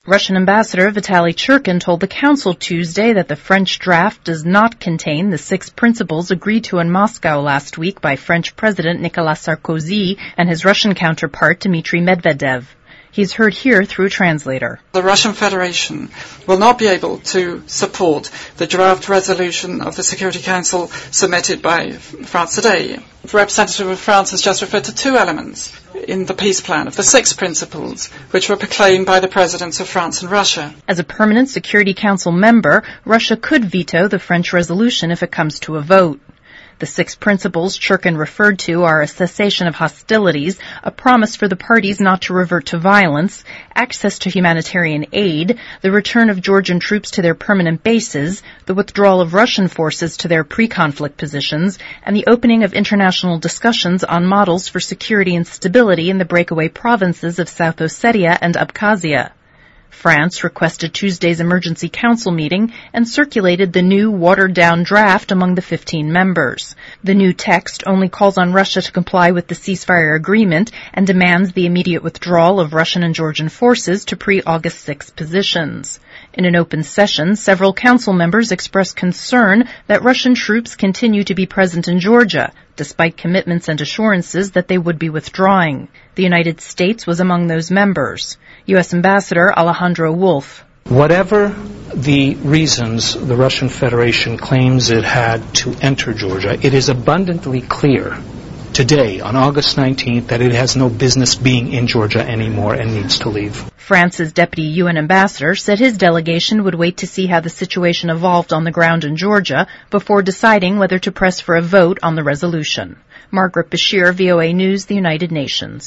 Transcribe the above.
Russian Ambassador Vitaly Churkin told the Council Tuesday that the French draft does not contain the 6 principles agreed to in Moscow last week by French President Nicolas Sarkozy and his Russian counterpart Dmitry Medvedev. He's heard here through a translator. The Russian Federation will not be able to support the draft resolution of the Security Council submitted by France today. The representative of France has just referred to 2 elements in the peace plan of the 6 principles, which were proclaimed by the presidents of France and Russia. As a permanent Security Council member, Russia could veto the French resolution if it comes to a vote. The 6 principles Churkin referred to are a cessation of hostilities, a promise for the parties not to revert to violence, access to humanitarian aid, the return of Georgian troops to their permanent bases, the withdrawal of Russian forces to their pre-conflict positions, and the opening of international discussions on models for security and stability in the breakaway provinces of South Ossetia and Abkhazia. France requested Tuesday's emergency council meeting and circulated the new, watered-down draft among the 15 members. The new text only calls on Russia to comply with the ceasefire agreement and demands the immediate withdrawal of Russian and Georgian forces to pre-August 6 positions. In an open session, several council members expressed concern that Russian troops continue to be present in Georgia, despite commitments and assurances that they would be withdrawing. The United States was among those members. U.S. Ambassador Alejandro Wolf. Whatever the reasons the Russian Federation claims it had to enter Georgia, it is abundantly clear today, on August 19th, that it has no business being in Georgia anymore and needs to leave. France's deputy UN ambassador said his delegation would wait to see how the situation evolved on the ground in Georgia before deciding whether to press for a vote on the resolution. Margaret Bashir, VOA News, the United Nations.